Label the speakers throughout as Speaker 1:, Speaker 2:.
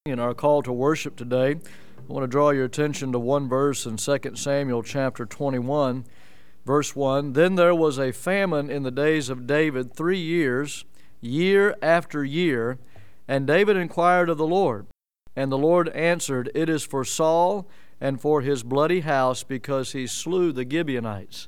Speaker 1: In our call to worship today, I want to draw your attention to one verse in 2 Samuel chapter 21, verse 1. Then there was a famine in the days of David 3 years, year after year, and David inquired of the Lord. And the Lord answered, It is for Saul and for his bloody house, because he slew the Gibeonites.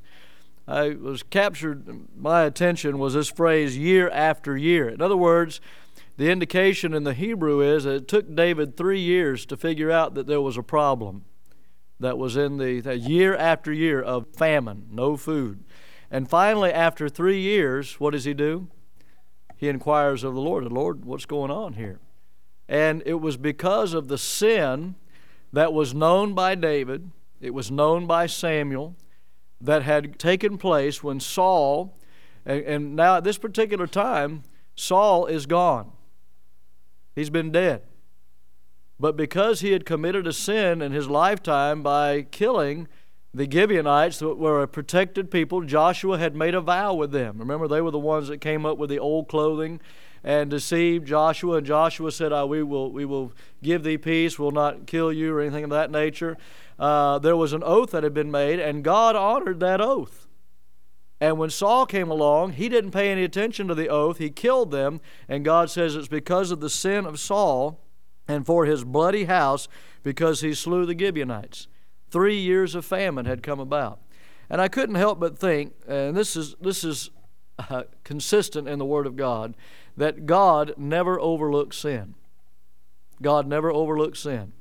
Speaker 1: My attention was this phrase, year after year. In other words, the indication in the Hebrew is that it took David 3 years to figure out that there was a problem that was in the year after year of famine, no food. And finally, after 3 years, what does he do? He inquires of the Lord, Lord, what's going on here? And it was because of the sin that was known by David, it was known by Samuel, that had taken place when Saul, and now at this particular time, Saul is gone. He's been dead. But because he had committed a sin in his lifetime by killing the Gibeonites, that were a protected people, Joshua had made a vow with them. Remember, they were the ones that came up with the old clothing and deceived Joshua. And Joshua said, we will give thee peace, we'll not kill you or anything of that nature. There was an oath that had been made, and God honored that oath. And when Saul came along, he didn't pay any attention to the oath. He killed them. And God says it's because of the sin of Saul and for his bloody house, because he slew the Gibeonites. 3 years of famine had come about. And I couldn't help but think, and this is consistent in the Word of God, that God never overlooks sin. God never overlooks sin.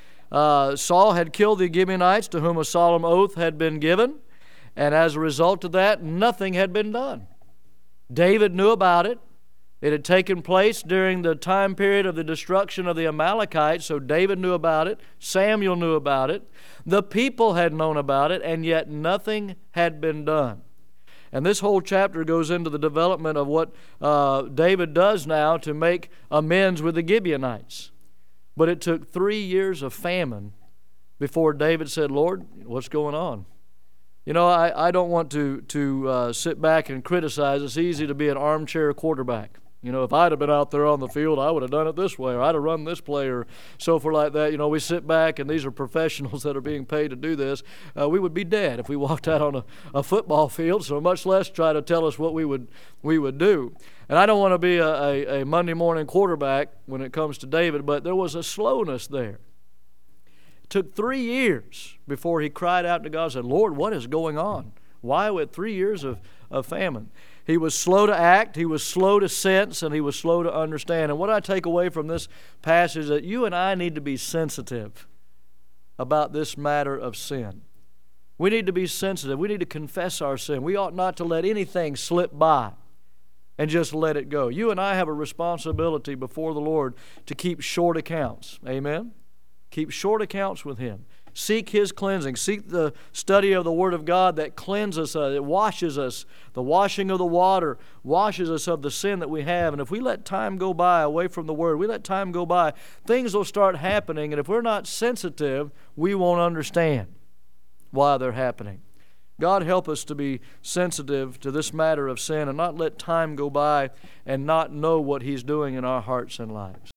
Speaker 1: Saul had killed the Gibeonites, to whom a solemn oath had been given. And as a result of that, nothing had been done. David knew about it. It had taken place during the time period of the destruction of the Amalekites, so David knew about it. Samuel knew about it. The people had known about it, and yet nothing had been done. And this whole chapter goes into the development of what David does now to make amends with the Gibeonites. But it took 3 years of famine before David said, Lord, what's going on? You know, I don't want to sit back and criticize. It's easy to be an armchair quarterback. You know, if I'd have been out there on the field, I would have done it this way, or I'd have run this play, or so forth like that. You know, we sit back, and these are professionals that are being paid to do this. We would be dead if we walked out on a football field, so much less try to tell us what we would do. And I don't want to be a Monday morning quarterback when it comes to David, but there was a slowness there. It took 3 years before he cried out to God and said, Lord, what is going on? Why with 3 years of famine? He was slow to act, he was slow to sense, and he was slow to understand. And what I take away from this passage is that you and I need to be sensitive about this matter of sin. We need to be sensitive. We need to confess our sin. We ought not to let anything slip by and just let it go. You and I have a responsibility before the Lord to keep short accounts. Amen? Keep short accounts with Him. Seek His cleansing. Seek the study of the Word of God that cleanses us. It washes us. The washing of the water washes us of the sin that we have. And if we let time go by away from the Word, we let time go by, things will start happening. And if we're not sensitive, we won't understand why they're happening. God help us to be sensitive to this matter of sin and not let time go by and not know what He's doing in our hearts and lives.